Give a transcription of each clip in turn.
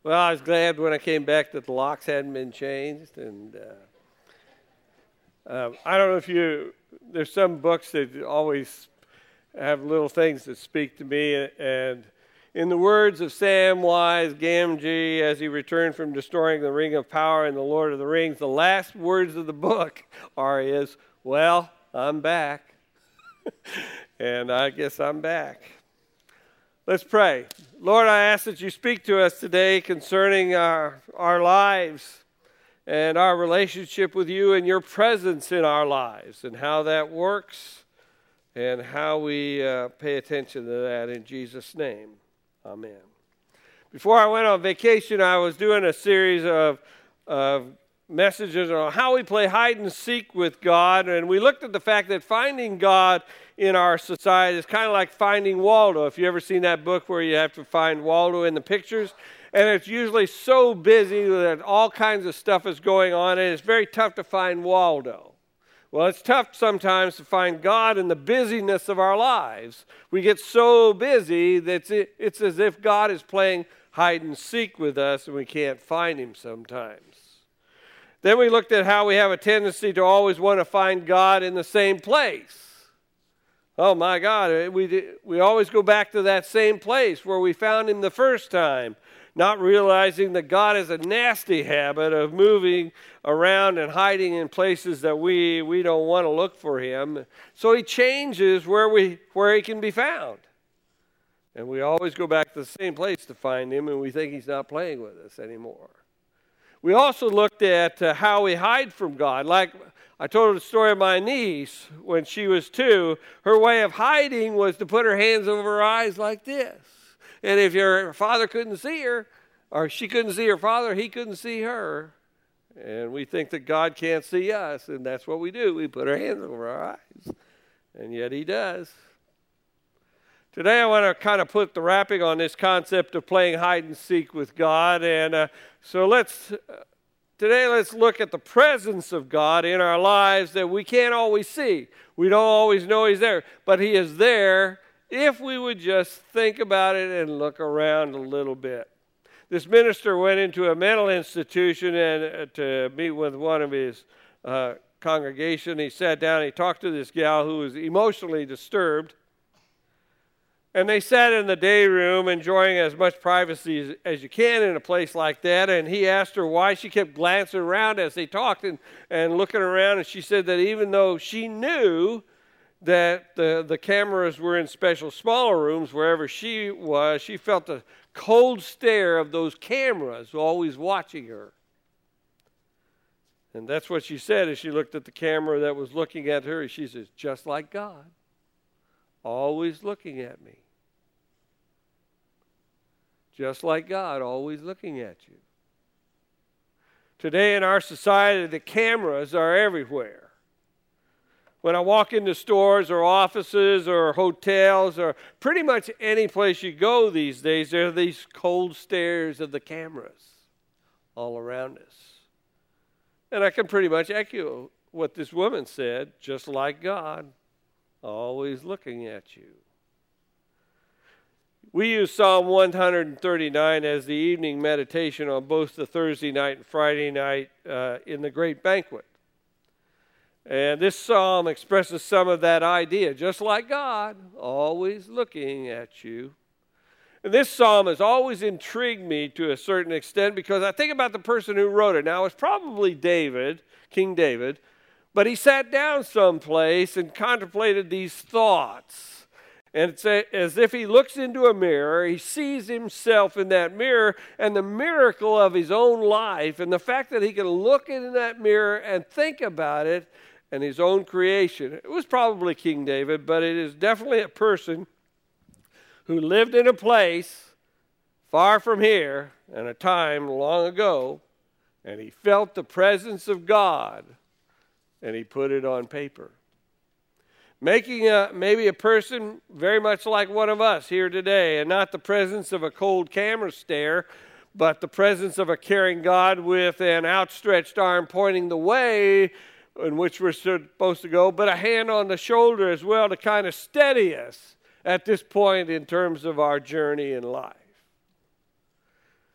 Well, I was glad when I came back that the locks hadn't been changed, and I don't know if there's some books that always have little things that speak to me, and in the words of Samwise Gamgee as he returned from destroying the Ring of Power in The Lord of the Rings, the last words of the book is, well, I'm back. And I guess I'm back. Let's pray. Lord, I ask that you speak to us today concerning our lives and our relationship with you and your presence in our lives and how that works and how we pay attention to that in Jesus' name. Amen. Before I went on vacation, I was doing a series of messages on how we play hide and seek with God, and we looked at the fact that finding God in our society is kind of like finding Waldo. If you ever seen that book where you have to find Waldo in the pictures, and it's usually so busy that all kinds of stuff is going on, and it's very tough to find Waldo. Well, it's tough sometimes to find God in the busyness of our lives. We get so busy that it's as if God is playing hide and seek with us, and we can't find him sometimes. Then we looked at how we have a tendency to always want to find God in the same place. Oh my God, we always go back to that same place where we found him the first time, not realizing that God has a nasty habit of moving around and hiding in places that we don't want to look for him. So he changes where he can be found. And we always go back to the same place to find him, and we think he's not playing with us anymore. We also looked at how we hide from God. Like I told the story of my niece when she was 2. Her way of hiding was to put her hands over her eyes like this. And if your father couldn't see her, or she couldn't see her father, he couldn't see her. And we think that God can't see us, and that's what we do. We put our hands over our eyes, and yet he does. Today I want to kind of put the wrapping on this concept of playing hide and seek with God. And so today let's look at the presence of God in our lives that we can't always see. We don't always know he's there, but he is there if we would just think about it and look around a little bit. This minister went into a mental institution and to meet with one of his congregation. He sat down, he talked to this gal who was emotionally disturbed. And they sat in the day room enjoying as much privacy as you can in a place like that. And he asked her why she kept glancing around as they talked and looking around. And she said that even though she knew that the cameras were in special smaller rooms wherever she was, she felt the cold stare of those cameras always watching her. And that's what she said as she looked at the camera that was looking at her. She says, just like God, always looking at me. Just like God, always looking at you. Today in our society, the cameras are everywhere. When I walk into stores or offices or hotels or pretty much any place you go these days, there are these cold stares of the cameras all around us. And I can pretty much echo what this woman said, just like God, always looking at you. We use Psalm 139 as the evening meditation on both the Thursday night and Friday night in the Great Banquet. And this psalm expresses some of that idea, just like God, always looking at you. And this psalm has always intrigued me to a certain extent because I think about the person who wrote it. Now, it's probably David, King David, but he sat down someplace and contemplated these thoughts. And it's as if he looks into a mirror, he sees himself in that mirror and the miracle of his own life and the fact that he can look in that mirror and think about it and his own creation. It was probably King David, but it is definitely a person who lived in a place far from here and a time long ago, and he felt the presence of God and he put it on paper. Making maybe a person very much like one of us here today, and not the presence of a cold camera stare, but the presence of a caring God with an outstretched arm pointing the way in which we're supposed to go, but a hand on the shoulder as well to kind of steady us at this point in terms of our journey in life.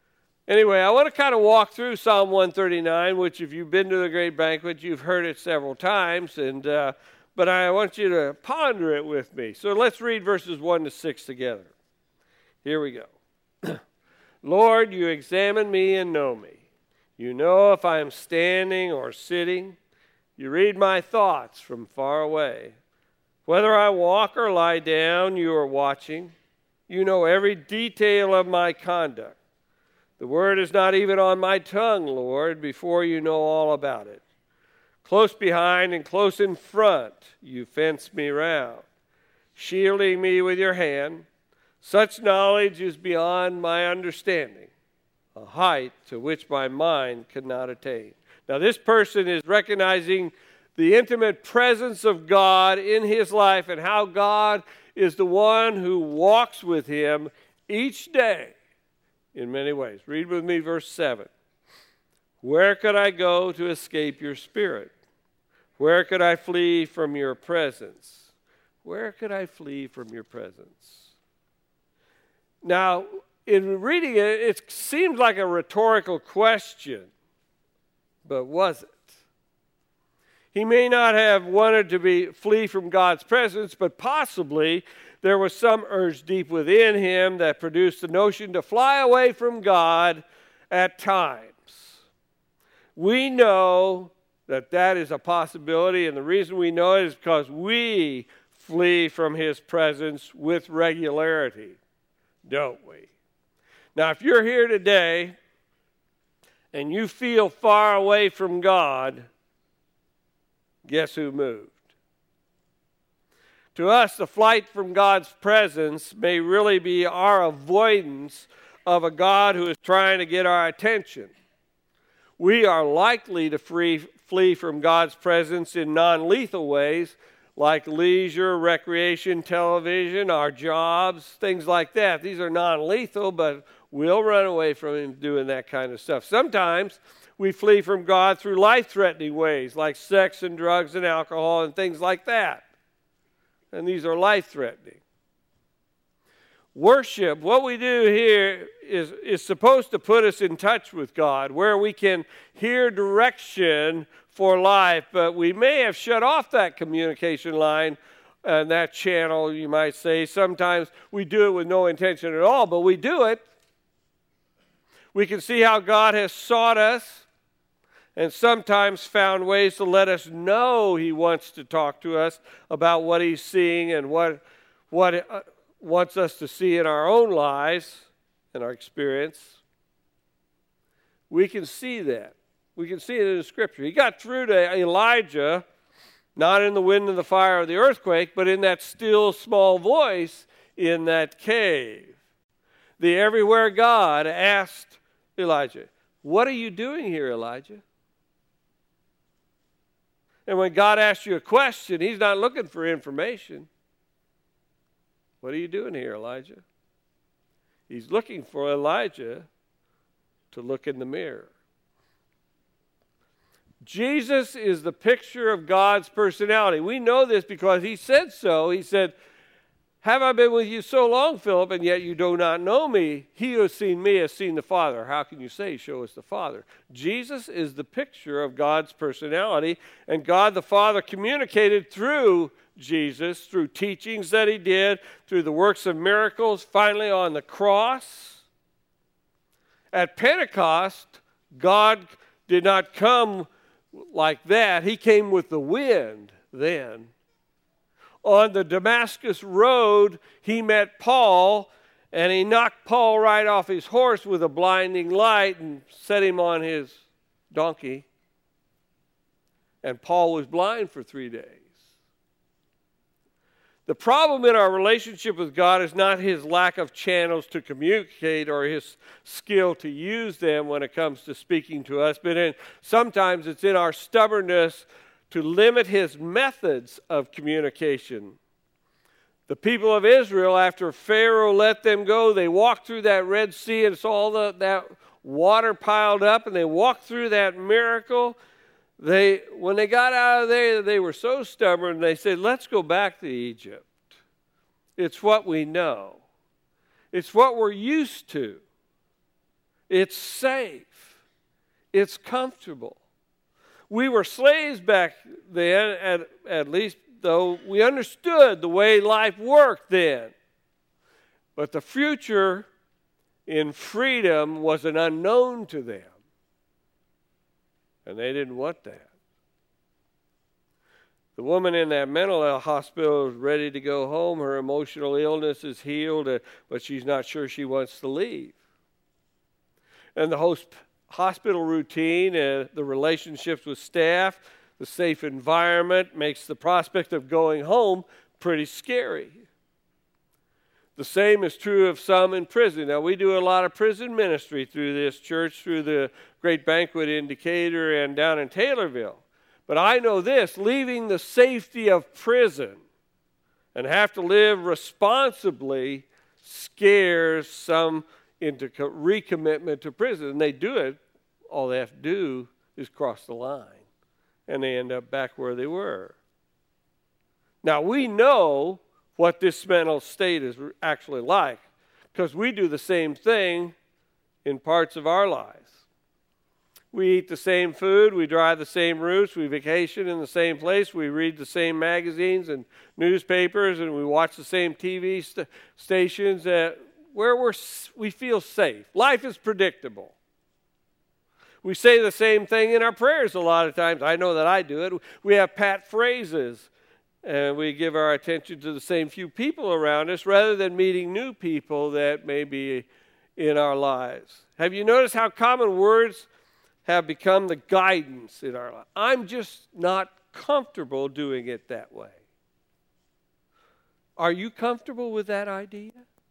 Anyway, I want to kind of walk through Psalm 139, which if you've been to the Great Banquet, you've heard it several times, but I want you to ponder it with me. So let's read verses 1 to 6 together. Here we go. Lord, you examine me and know me. You know if I am standing or sitting. You read my thoughts from far away. Whether I walk or lie down, you are watching. You know every detail of my conduct. The word is not even on my tongue, Lord, before you know all about it. Close behind and close in front, you fence me round, shielding me with your hand. Such knowledge is beyond my understanding, a height to which my mind could not attain. Now, this person is recognizing the intimate presence of God in his life and how God is the one who walks with him each day in many ways. Read with me verse 7. Where could I go to escape your spirit? Where could I flee from your presence? Where could I flee from your presence? Now, in reading it, it seems like a rhetorical question, but was it? He may not have wanted to flee from God's presence, but possibly there was some urge deep within him that produced the notion to fly away from God at times. We know that is a possibility, and the reason we know it is because we flee from his presence with regularity, don't we? Now, if you're here today and you feel far away from God, guess who moved? To us, the flight from God's presence may really be our avoidance of a God who is trying to get our attention. We are likely to flee from God's presence in non-lethal ways, like leisure, recreation, television, our jobs, things like that. These are non-lethal, but we'll run away from him doing that kind of stuff. Sometimes we flee from God through life-threatening ways, like sex and drugs and alcohol and things like that. And these are life-threatening. Worship, what we do here is supposed to put us in touch with God, where we can hear direction for life, but we may have shut off that communication line and that channel, you might say. Sometimes we do it with no intention at all, but we do it. We can see how God has sought us and sometimes found ways to let us know he wants to talk to us about what he's seeing and what wants us to see in our own lives and our experience. We can see that. We can see it in the Scripture. He got through to Elijah, not in the wind and the fire or the earthquake, but in that still small voice in that cave. The everywhere God asked Elijah, "What are you doing here, Elijah?" And when God asks you a question, he's not looking for information. What are you doing here, Elijah? He's looking for Elijah to look in the mirror. Jesus is the picture of God's personality. We know this because he said so. He said, "Have I been with you so long, Philip, and yet you do not know me? He who has seen me has seen the Father. How can you say, 'Show us the Father'?" Jesus is the picture of God's personality, and God the Father communicated through Jesus, through teachings that he did, through the works of miracles, finally on the cross. At Pentecost, God did not come like that. He came with the wind then. On the Damascus road, he met Paul, and he knocked Paul right off his horse with a blinding light and set him on his donkey. And Paul was blind for 3 days. The problem in our relationship with God is not his lack of channels to communicate or his skill to use them when it comes to speaking to us, but sometimes it's in our stubbornness to limit his methods of communication. The people of Israel, after Pharaoh let them go, they walked through that Red Sea and saw that water piled up, and they walked through that miracle. When they got out of there, they were so stubborn, they said, "Let's go back to Egypt. It's what we know. It's what we're used to." It's safe. It's comfortable. We were slaves back then, at least though we understood the way life worked then. But the future in freedom was an unknown to them. And they didn't want that. The woman in that mental health hospital is ready to go home. Her emotional illness is healed, but she's not sure she wants to leave. And the hospital routine, the relationships with staff, the safe environment makes the prospect of going home pretty scary. The same is true of some in prison. Now, we do a lot of prison ministry through this church, through the Great Banquet in Decatur and down in Taylorville. But I know this, leaving the safety of prison and have to live responsibly scares some into recommitment to prison. And they do it. All they have to do is cross the line. And they end up back where they were. Now, we know what this mental state is actually like, because we do the same thing in parts of our lives. We eat the same food, we drive the same routes, we vacation in the same place, we read the same magazines and newspapers, and we watch the same TV stations where we feel safe. Life is predictable. We say the same thing in our prayers a lot of times. I know that I do it. We have pat phrases. And we give our attention to the same few people around us rather than meeting new people that may be in our lives. Have you noticed how common words have become the guidance in our life? I'm just not comfortable doing it that way. Are you comfortable with that idea?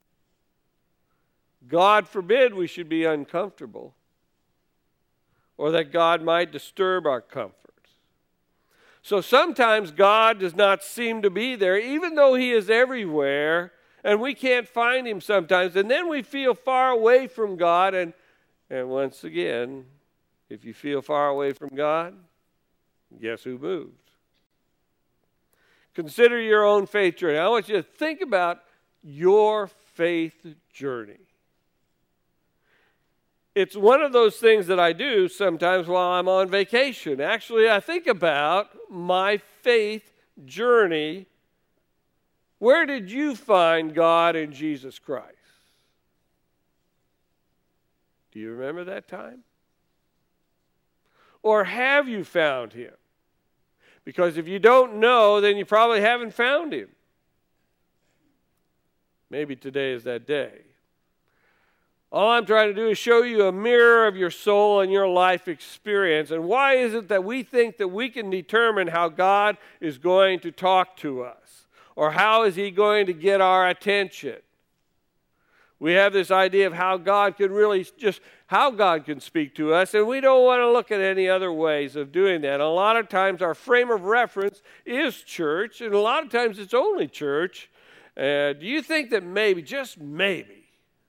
God forbid we should be uncomfortable, or that God might disturb our comfort. So sometimes God does not seem to be there, even though He is everywhere, and we can't find Him sometimes. And then we feel far away from God. And once again, if you feel far away from God, guess who moved? Consider your own faith journey. I want you to think about your faith journey. It's one of those things that I do sometimes while I'm on vacation. Actually, I think about my faith journey. Where did you find God in Jesus Christ? Do you remember that time? Or have you found Him? Because if you don't know, then you probably haven't found Him. Maybe today is that day. All I'm trying to do is show you a mirror of your soul and your life experience. And why is it that we think that we can determine how God is going to talk to us? Or how is He going to get our attention? We have this idea of how God can speak to us, and we don't want to look at any other ways of doing that. And a lot of times our frame of reference is church, and a lot of times it's only church. Do you think that maybe, just maybe,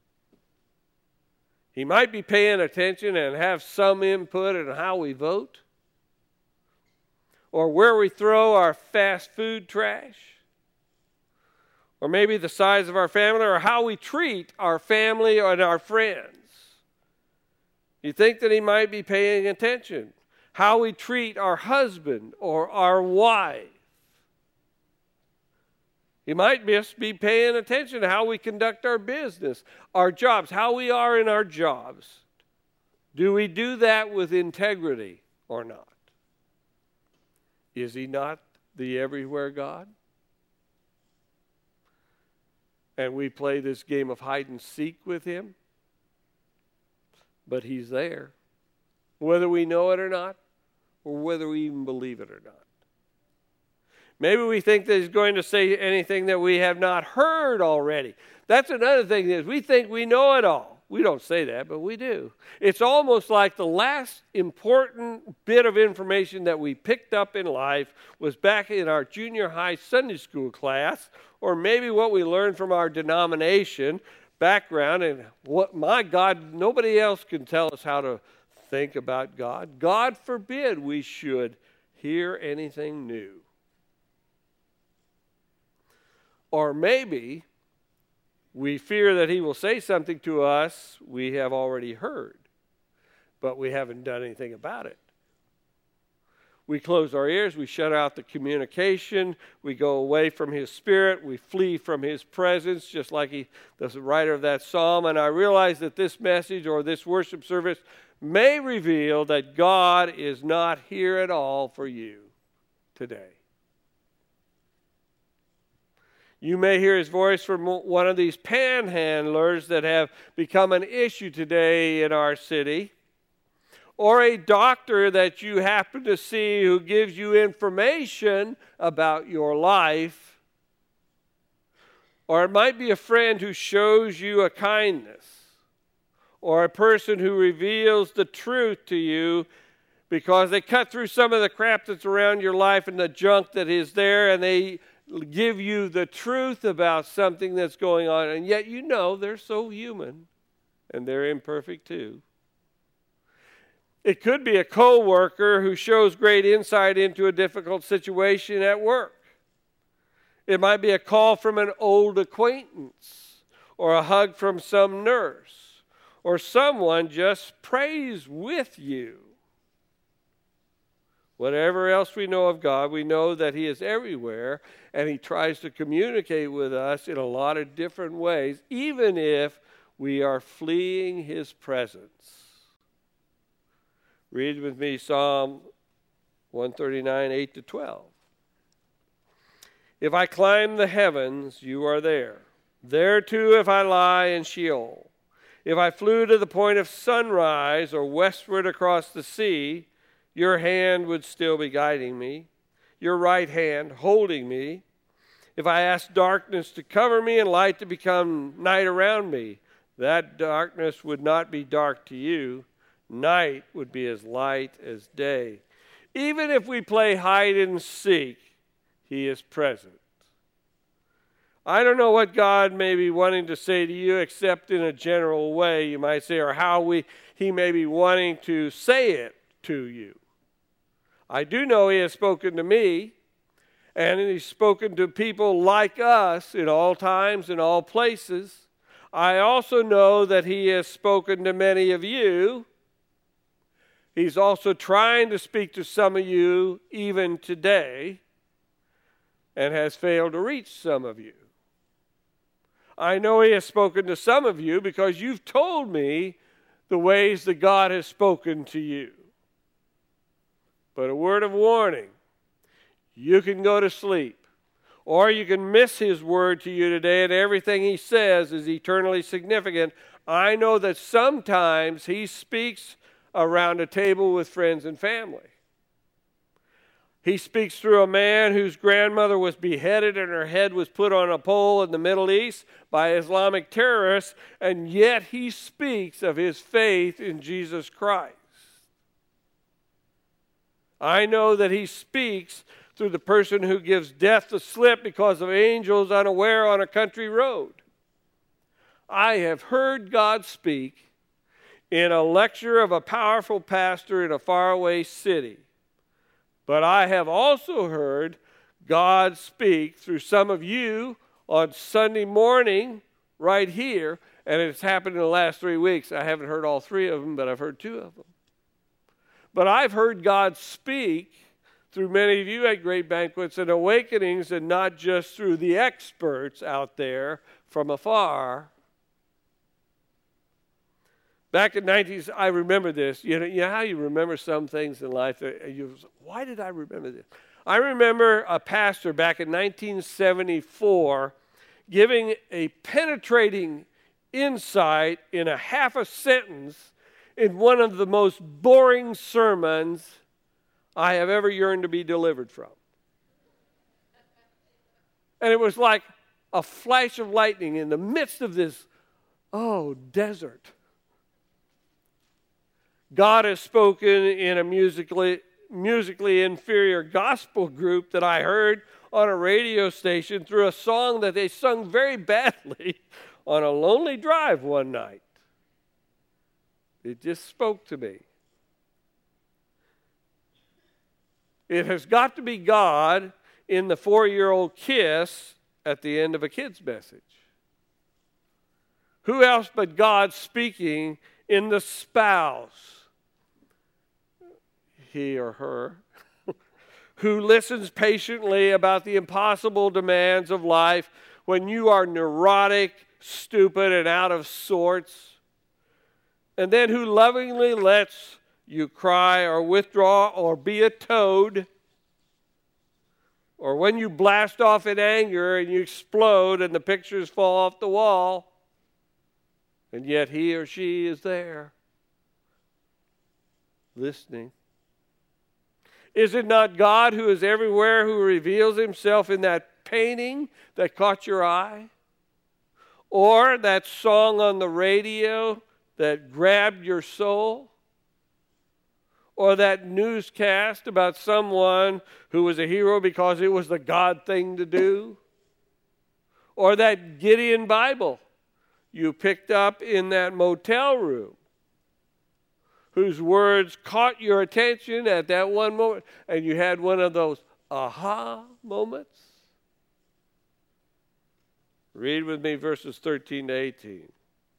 He might be paying attention and have some input in how we vote? Or where we throw our fast food trash? Or maybe the size of our family, or how we treat our family and our friends? You think that He might be paying attention? How we treat our husband or our wife? He might just be paying attention to how we conduct our business, our jobs, how we are in our jobs. Do we do that with integrity or not? Is He not the everywhere God? And we play this game of hide and seek with Him, but He's there, whether we know it or not, or whether we even believe it or not. Maybe we think that He's going to say anything that we have not heard already. That's another thing, is we think we know it all. We don't say that, but we do. It's almost like the last important bit of information that we picked up in life was back in our junior high Sunday school class, or maybe what we learned from our denomination background. And my God, nobody else can tell us how to think about God. God forbid we should hear anything new. Or maybe We fear that he will say something to us we have already heard, but we haven't done anything about it. We close our ears, we shut out the communication, we go away from his spirit, we flee from his presence, just like the writer of that psalm. And I realize that this message or this worship service may reveal that God is not here at all for you today. You may hear his voice from one of these panhandlers that have become an issue today in our city, or a doctor that you happen to see who gives you information about your life, or it might be a friend who shows you a kindness, or a person who reveals the truth to you because they cut through some of the crap that's around your life and the junk that is there, and they give you the truth about something that's going on, and yet you know they're so human and they're imperfect too. It could be a co-worker who shows great insight into a difficult situation at work. It might be a call from an old acquaintance, or a hug from some nurse, or someone just prays with you. Whatever else we know of God, we know that he is everywhere, and he tries to communicate with us in a lot of different ways, even if we are fleeing his presence. Read with me Psalm 139, 8-12. If I climb the heavens, you are there. There too if I lie in Sheol. If I flew to the point of sunrise or westward across the sea, your hand would still be guiding me, your right hand holding me. If I asked darkness to cover me and light to become night around me, that darkness would not be dark to you. Night would be as light as day. Even if we play hide and seek, he is present. I don't know what God may be wanting to say to you, except in a general way, you might say, or how he may be wanting to say it to you. I do know he has spoken to me, and he's spoken to people like us in all times, in all places. I also know that he has spoken to many of you. He's also trying to speak to some of you even today, and has failed to reach some of you. I know he has spoken to some of you because you've told me the ways that God has spoken to you. But a word of warning, you can go to sleep, or you can miss his word to you today, and everything he says is eternally significant. I know that sometimes he speaks around a table with friends and family. He speaks through a man whose grandmother was beheaded and her head was put on a pole in the Middle East by Islamic terrorists, and yet he speaks of his faith in Jesus Christ. I know that he speaks through the person who gives death the slip because of angels unaware on a country road. I have heard God speak in a lecture of a powerful pastor in a faraway city. But I have also heard God speak through some of you on Sunday morning right here, and it's happened in the last 3 weeks. I haven't heard all 3 of them, but I've heard 2 of them. But I've heard God speak through many of you at Great Banquets and Awakenings, and not just through the experts out there from afar. Back in 19, I remember this. You know how you remember some things in life? Why did I remember this? I remember a pastor back in 1974 giving a penetrating insight in a half a sentence in one of the most boring sermons I have ever yearned to be delivered from. And it was like a flash of lightning in the midst of this, desert. God has spoken in a musically inferior gospel group that I heard on a radio station through a song that they sung very badly on a lonely drive one night. It just spoke to me. It has got to be God in the 4-year-old kiss at the end of a kid's message. Who else but God speaking in the spouse, he or her, who listens patiently about the impossible demands of life when you are neurotic, stupid, and out of sorts, and then who lovingly lets you cry or withdraw or be a toad, or when you blast off in anger and you explode and the pictures fall off the wall, and yet he or she is there, listening. Is it not God who is everywhere, who reveals himself in that painting that caught your eye? Or that song on the radio that grabbed your soul? Or that newscast about someone who was a hero because it was the God thing to do? Or that Gideon Bible you picked up in that motel room, whose words caught your attention at that one moment, and you had one of those aha moments? Read with me verses 13 to 18.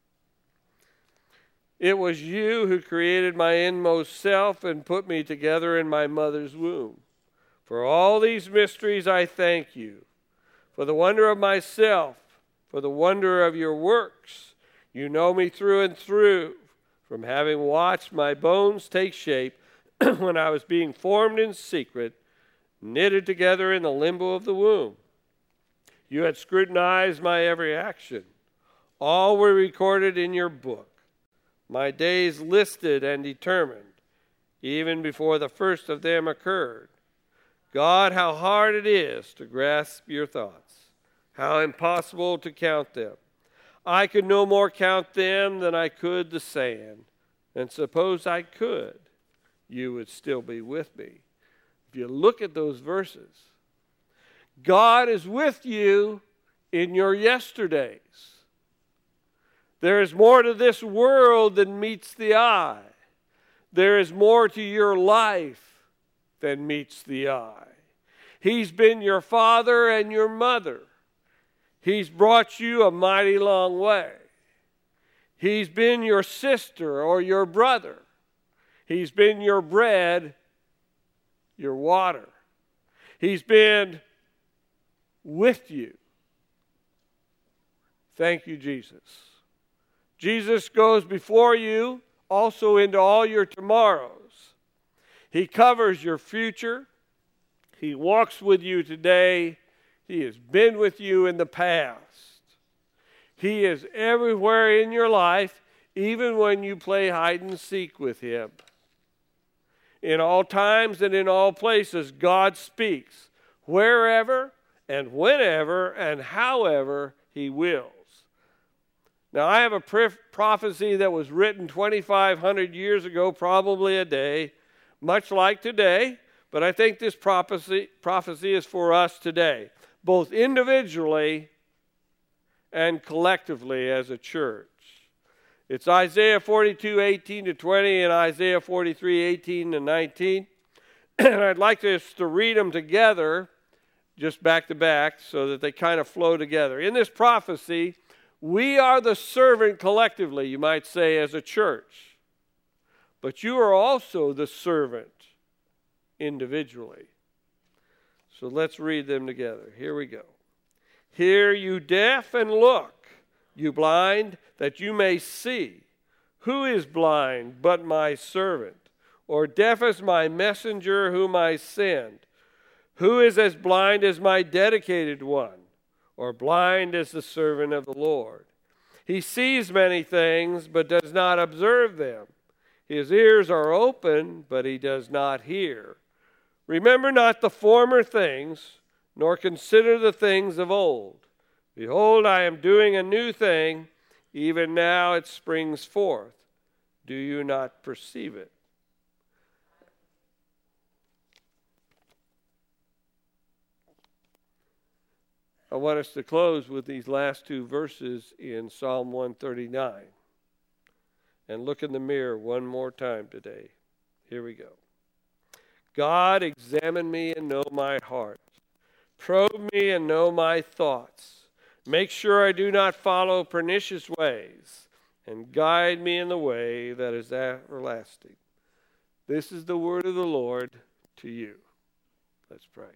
It was you who created my inmost self and put me together in my mother's womb. For all these mysteries I thank you. For the wonder of myself, for the wonder of your works. You know me through and through, from having watched my bones take shape when I was being formed in secret, knitted together in the limbo of the womb. You had scrutinized my every action. All were recorded in your book, my days listed and determined, even before the first of them occurred. God, how hard it is to grasp your thoughts, how impossible to count them. I could no more count them than I could the sand. And suppose I could, you would still be with me. If you look at those verses, God is with you in your yesterdays. There is more to this world than meets the eye. There is more to your life than meets the eye. He's been your father and your mother. He's brought you a mighty long way. He's been your sister or your brother. He's been your bread, your water. He's been with you. Thank you, Jesus. Jesus goes before you also into all your tomorrows. He covers your future. He walks with you today. He has been with you in the past. He is everywhere in your life, even when you play hide and seek with him. In all times and in all places, God speaks, wherever and whenever and however he wills. Now, I have a prophecy that was written 2,500 years ago, probably a day, much like today, but I think this prophecy is for us today, both individually and collectively as a church. It's Isaiah 42, 18 to 20, and Isaiah 43, 18 to 19. And I'd like us to read them together, just back to back, so that they kind of flow together. In this prophecy, we are the servant collectively, you might say, as a church. But you are also the servant individually. So let's read them together. Here we go. Hear, you deaf, and look, you blind, that you may see. Who is blind but my servant, or deaf as my messenger whom I send? Who is as blind as my dedicated one, or blind as the servant of the Lord? He sees many things, but does not observe them. His ears are open, but he does not hear. Remember not the former things, nor consider the things of old. Behold, I am doing a new thing. Even now it springs forth. Do you not perceive it? I want us to close with these last two verses in Psalm 139. And look in the mirror one more time today. Here we go. God, examine me and know my heart. Probe me and know my thoughts. Make sure I do not follow pernicious ways, and guide me in the way that is everlasting. This is the word of the Lord to you. Let's pray.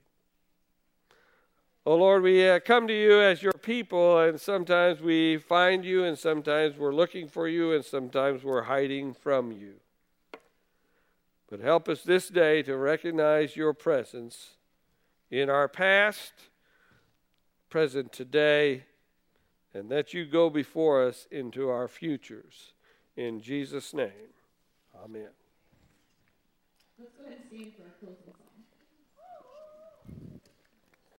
Oh Lord, we come to you as your people, and sometimes we find you, and sometimes we're looking for you, and sometimes we're hiding from you. But help us this day to recognize your presence in our past, present today, and that you go before us into our futures. In Jesus' name, amen. Let's go ahead and stand for our closing.